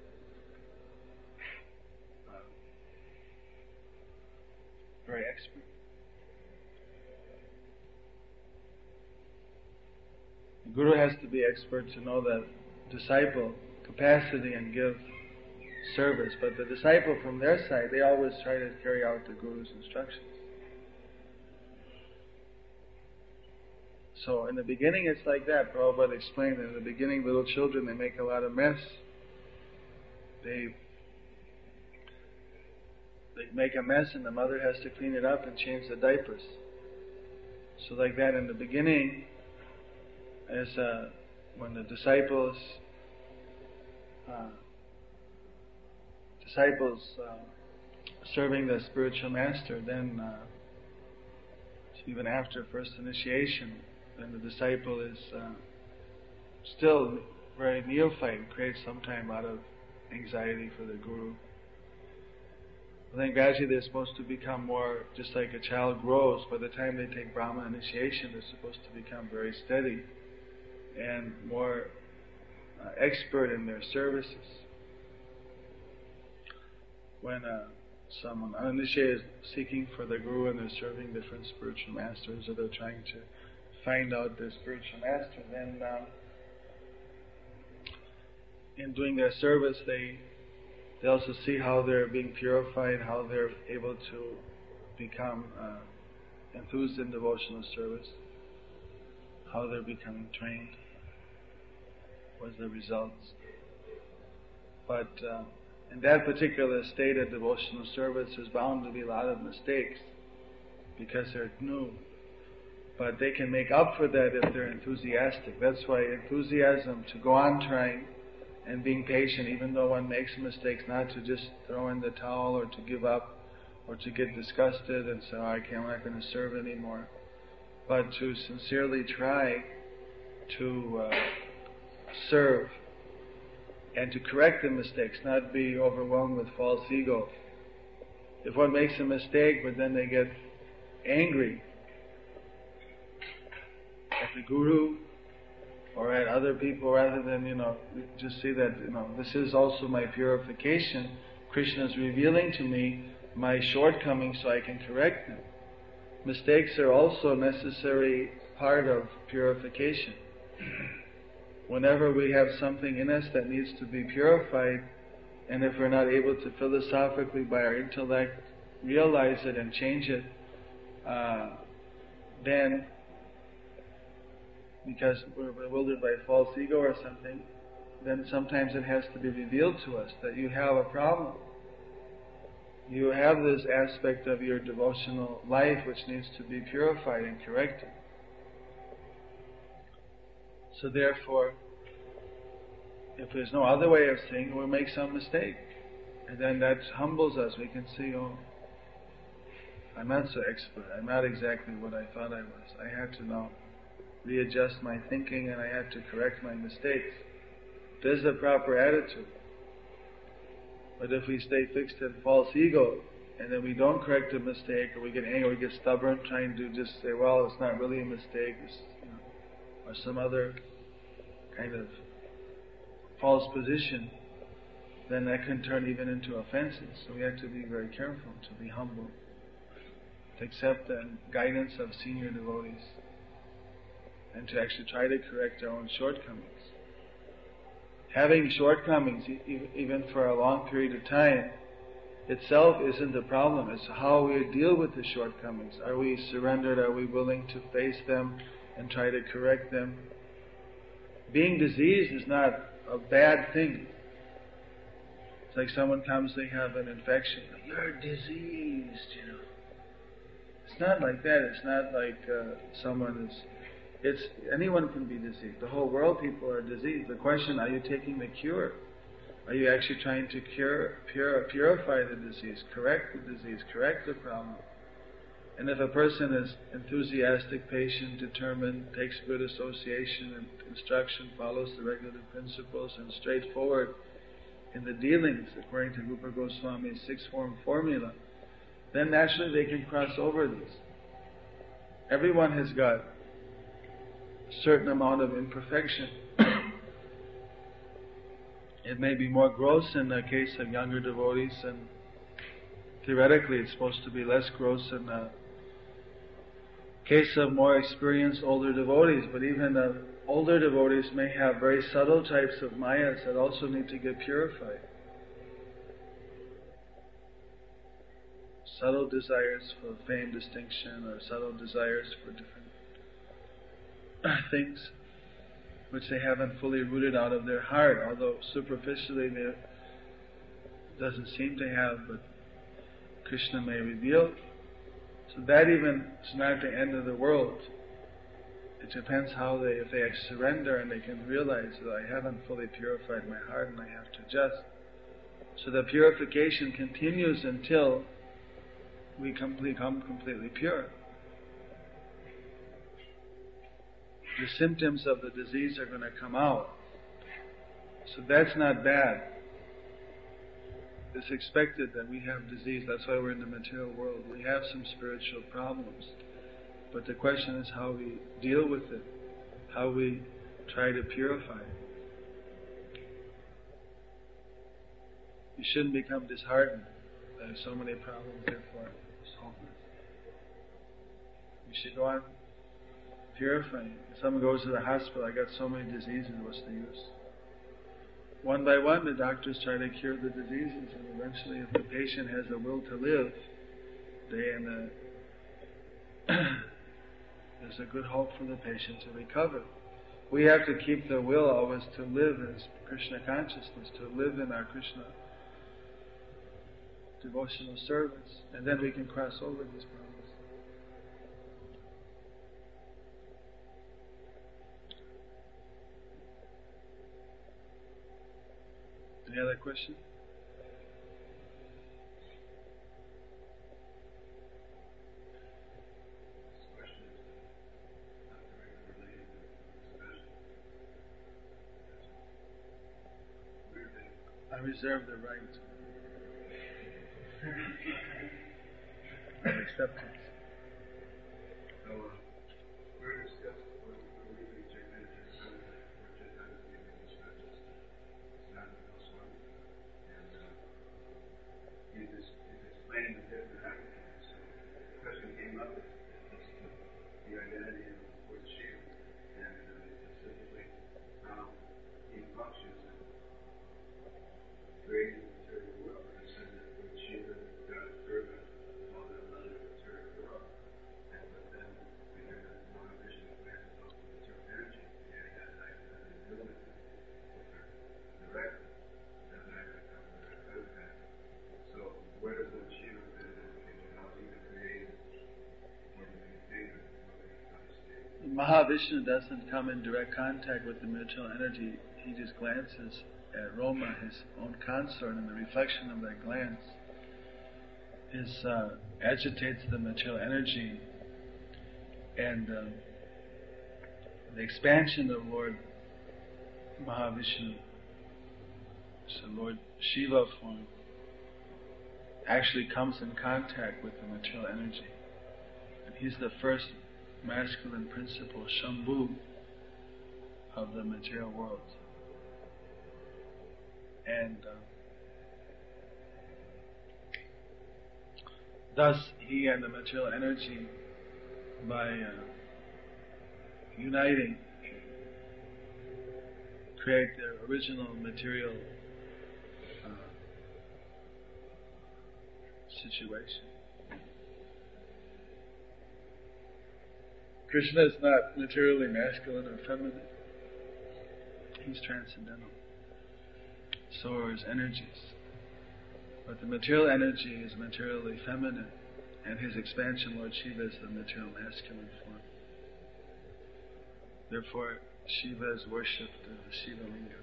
very expert. The Guru has to be expert to know that disciple capacity and give service, but the disciple from their side, they always try to carry out the Guru's instructions. So in the beginning it's like that. Prabhupada explained that in the beginning little children, they make a lot of mess. They make a mess and the mother has to clean it up and change the diapers. So like that in the beginning, as when the disciples serving the spiritual master, then even after first initiation, then the disciple is still very neophyte, creates sometimes a lot of anxiety for the Guru. I think gradually they're supposed to become more, just like a child grows, by the time they take Brahma initiation, they're supposed to become very steady and more expert in their services. When someone uninitiated is seeking for the Guru and they're serving different spiritual masters, or they're trying to find out their spiritual master, then in doing their service they also see how they're being purified, how they're able to become enthused in devotional service, how they're becoming trained, what's the results. But in that particular state of devotional service, there's bound to be a lot of mistakes because they're new. But they can make up for that if they're enthusiastic. That's why enthusiasm to go on trying and being patient, even though one makes mistakes, not to just throw in the towel or to give up or to get disgusted and say, I'm not going to serve anymore. But to sincerely try to serve and to correct the mistakes, not be overwhelmed with false ego. If one makes a mistake, but then they get angry at the Guru or at other people, rather than, just see that, this is also my purification. Krishna is revealing to me my shortcomings so I can correct them. Mistakes are also a necessary part of purification. Whenever we have something in us that needs to be purified, and if we're not able to philosophically by our intellect realize it and change it, then because we're bewildered by false ego or something, then sometimes it has to be revealed to us that you have a problem. You have this aspect of your devotional life which needs to be purified and corrected. So therefore, if there's no other way of seeing, we'll make some mistake. And then that humbles us. We can see, oh, I'm not so expert. I'm not exactly what I thought I was. I had to now readjust my thinking and I had to correct my mistakes. There's the proper attitude. But if we stay fixed in false ego and then we don't correct a mistake, or we get angry, we get stubborn, trying to just say, well, it's not really a mistake, or some other kind of false position, then that can turn even into offenses. So we have to be very careful, to be humble, to accept the guidance of senior devotees, and to actually try to correct our own shortcomings. Having shortcomings, even for a long period of time, itself isn't the problem. It's how we deal with the shortcomings. Are we surrendered? Are we willing to face them and try to correct them? Being diseased is not a bad thing. It's like someone comes, they have an infection. You're diseased, It's not like that. It's not like anyone can be diseased. The whole world, people are diseased. The question, are you taking the cure? Are you actually trying to purify the disease, correct the disease, correct the problem? And if a person is enthusiastic, patient, determined, takes good association and instruction, follows the regulative principles, and straightforward in the dealings according to Rupa Goswami's 6-form formula, then naturally they can cross over these. Everyone has got a certain amount of imperfection. It may be more gross in the case of younger devotees, and theoretically it's supposed to be less gross in the case of more experienced older devotees, but even the older devotees may have very subtle types of mayas that also need to get purified. Subtle desires for fame, distinction, or subtle desires for different things which they haven't fully rooted out of their heart, although superficially it doesn't seem to have, but Krishna may reveal. So that even is not the end of the world. It depends if they surrender and they can realize that I haven't fully purified my heart and I have to adjust. So the purification continues until we become completely pure. The symptoms of the disease are going to come out. So that's not bad. It's expected that we have disease. That's why we're in the material world. We have some spiritual problems. But the question is how we deal with it, how we try to purify it. You shouldn't become disheartened. There's so many problems, therefore it's hopeless. You should go on purifying. If someone goes to the hospital, I got so many diseases, what's the use? One by one, the doctors try to cure the diseases, and eventually, if the patient has the will to live, there's a good hope for the patient to recover. We have to keep the will always to live as Krishna consciousness, to live in our Krishna devotional service, and then we can cross over these problems. Any other question? I reserve the right of acceptance. We're discussing what we think Chaitanya is not Goswami, and he's explaining the different applicants. So the question came up is the identity of Lord Shiva, and specifically how he functions in creating the material world. And he said that Lord Shiva, God Durga, all that other material world. And but then we hear that Mahavishnu grants also the material energy, and he has that ability with her. Mahavishnu doesn't come in direct contact with the material energy. He just glances at Roma, his own consort, and the reflection of that glance agitates the material energy, and the expansion of Lord Mahavishnu, so Lord Shiva form, actually comes in contact with the material energy. And he's the first masculine principle, Shambhu, of the material world. And thus he and the material energy, by uniting, create their original material situation. Krishna is not materially masculine or feminine. He's transcendental. So are his energies. But the material energy is materially feminine, and his expansion, Lord Shiva, is the material masculine form. Therefore, Shiva is worshipped as the Shiva Linga.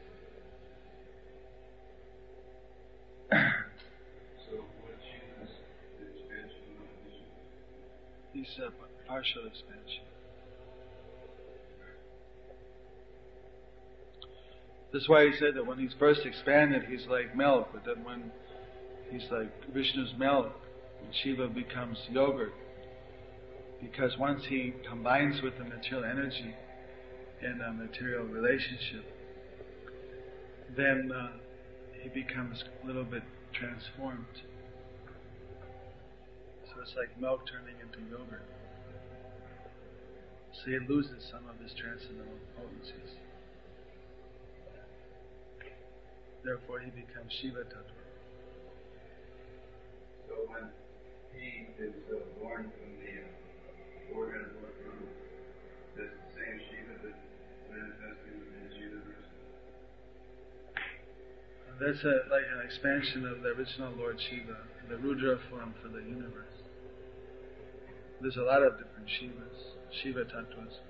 So, what Shiva's expansion of Vishnu? He's a partial expansion. That's why he said that when he's first expanded, he's like milk, but then when he's like Vishnu's milk, and Shiva becomes yogurt. Because once he combines with the material energy in a material relationship, then he becomes a little bit transformed. So it's like milk turning into yogurt. So he loses some of his transcendental potencies. Therefore he becomes Shiva Tattva. So when he is born from the organ of Lord Brahma, does the same Shiva that manifesting in his universe? That's like an expansion of the original Lord Shiva, the Rudra form for the universe. There's a lot of different Shivas, Shiva Tattvas,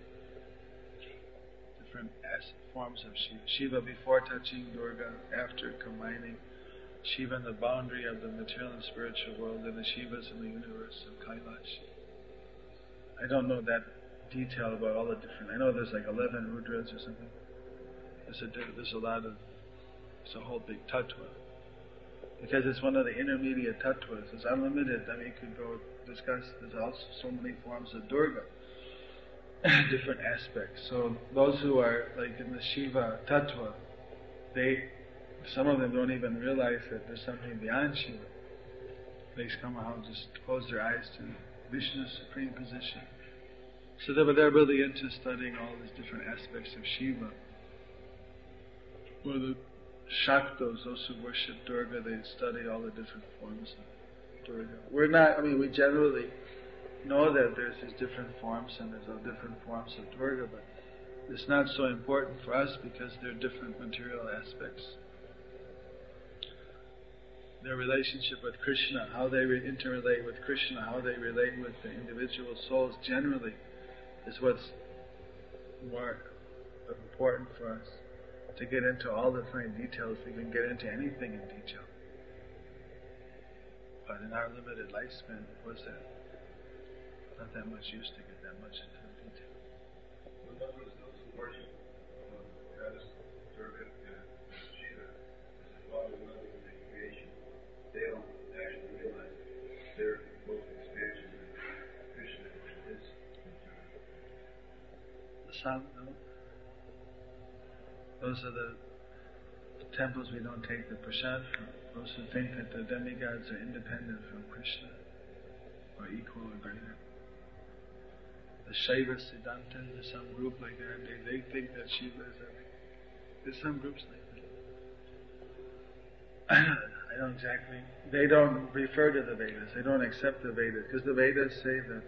different forms of Shiva. Shiva before touching Durga, after combining Shiva in the boundary of the material and spiritual world, and the Shivas in the universe of Kailash. I don't know that detail about all the different. I know there's like 11 Rudras or something. There's a lot of. It's a whole big tattva. Because it's one of the intermediate tattvas. It's unlimited. I mean, you could go discuss. There's also so many forms of Durga, different aspects. So those who are like in the Shiva tattva, some of them don't even realize that there's something beyond Shiva. They somehow just close their eyes to Vishnu's supreme position. So they're really into studying all these different aspects of Shiva. Or the Shaktas, those who worship Durga, they study all the different forms of Durga. We generally know that there's these different forms and there's all different forms of Durga, but it's not so important for us because they're different material aspects. Their relationship with Krishna, how they interrelate with Krishna, how they relate with the individual souls generally is what's more important for us. To get into all the fine details, we can get into anything in detail. But in our limited lifespan, what's that? Not that much use to get that much into detail. Well, those who worship Goddess Durga and Shiva as the Father and Mother of the creation, they don't actually realize they're both expansions of Krishna and his. The sun, no? Those are the temples we don't take the prasad from. Those who think that the demigods are independent from Krishna or equal or greater. The Shaiva Siddhanta, there's some group like that. They think that Shiva is everything. There's some groups like that. I don't exactly. They don't refer to the Vedas. They don't accept the Vedas because the Vedas say that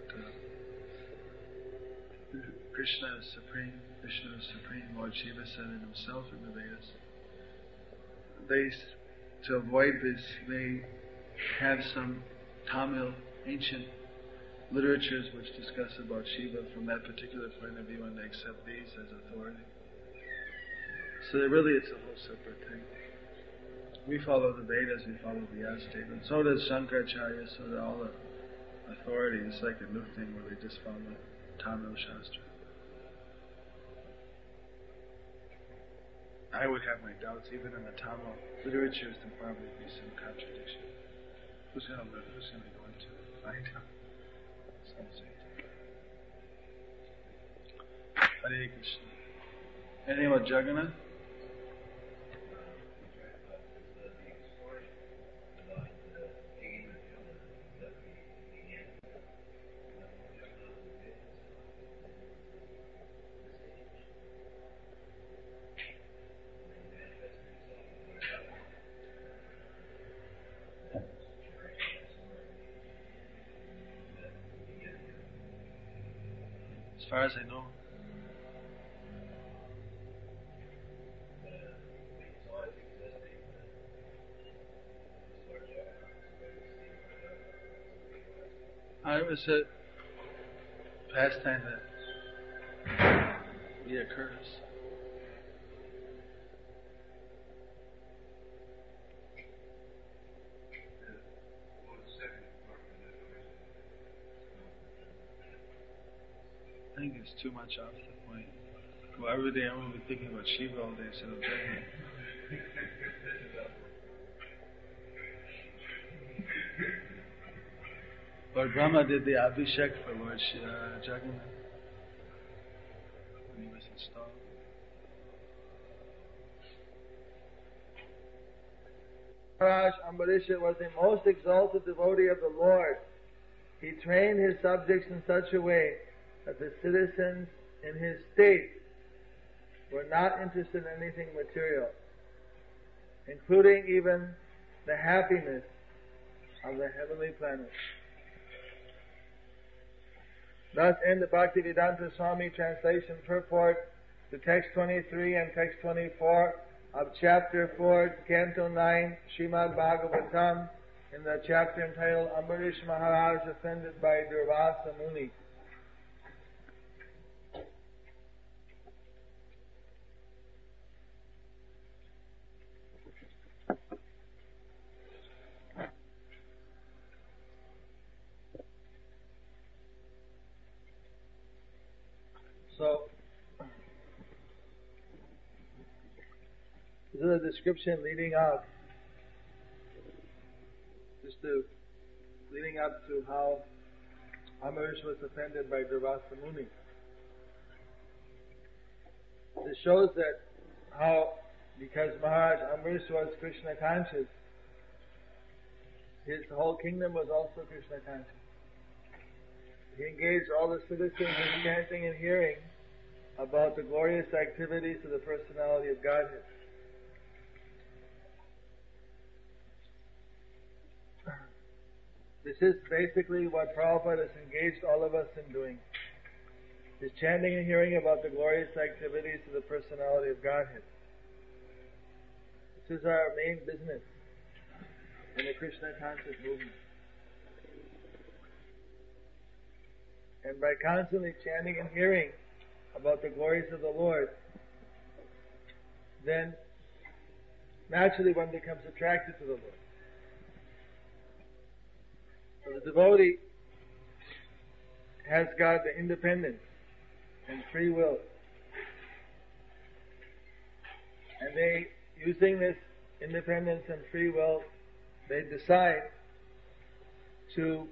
Krishna is supreme, Vishnu is supreme. Lord Shiva said it himself in the Vedas. To avoid this, they have some Tamil ancient literatures which discuss about Shiva from that particular point of view, and they accept these as authority. So that really it's a whole separate thing. We follow the Vedas, we follow the Vyasa statement. So does Shankaracharya, so do all the authorities. It's like a new thing where they just follow Tamil Shastra. I would have my doubts, even in the Tamil literatures, there'd probably be some contradiction. Who's going to go into it? Find out. Hare Krishna. Anything about Jagannath? As far as I know. It was a pastime that reoccurs. I think it's too much off the point. Well, every day I'm going to be thinking about Shiva all day instead of Jagannath. Lord Brahma did the Abhishek for Lord Jagannath when he was installed. Maharaj Ambarisha was the most exalted devotee of the Lord. He trained his subjects in such a way that the citizens in his state were not interested in anything material, including even the happiness of the heavenly planets. Thus end the Bhaktivedanta Swami translation purport to text 23 and text 24 of chapter 4, canto 9, Srimad Bhagavatam, in the chapter entitled Ambarish Maharaj Offended by Durvasa Muni. So, this is a description leading up to how Ambarish was offended by Durvasa Muni. This shows that how, because Maharaj Ambarish was Krishna conscious, his whole kingdom was also Krishna conscious. He engaged all the citizens in chanting and hearing about the glorious activities of the personality of Godhead. This is basically what Prabhupada has engaged all of us in doing, is chanting and hearing about the glorious activities of the personality of Godhead. This is our main business in the Krishna conscious movement. And by constantly chanting and hearing about the glories of the Lord, then naturally one becomes attracted to the Lord. So the devotee has got the independence and free will. And they, using this independence and free will, they decide to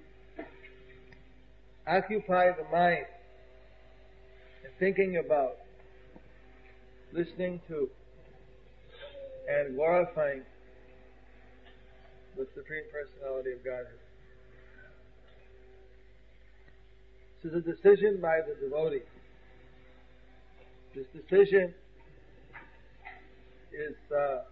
occupy the mind in thinking about, listening to, and glorifying the Supreme Personality of Godhead. This is a decision by the devotee. This decision is the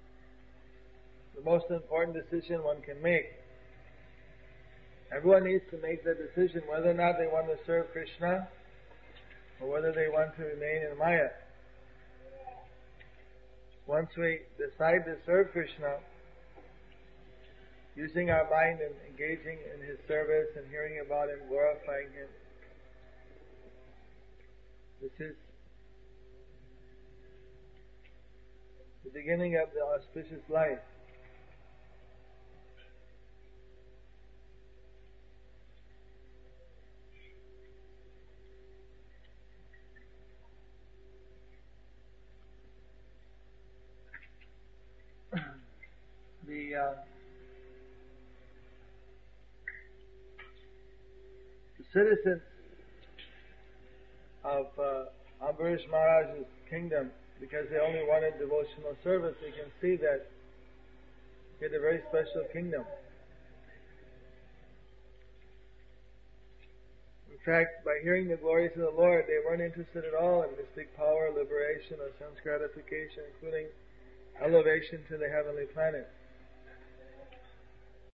most important decision one can make. Everyone needs to make the decision whether or not they want to serve Krishna or whether they want to remain in Maya. Once we decide to serve Krishna, using our mind and engaging in His service and hearing about Him, glorifying Him. This is the beginning of the auspicious life. The citizens of Ambarish Maharaj's kingdom, because they only wanted devotional service, we can see that he had a very special kingdom. In fact, by hearing the glories of the Lord, they weren't interested at all in mystic power, liberation, or sense gratification, including elevation to the heavenly planet.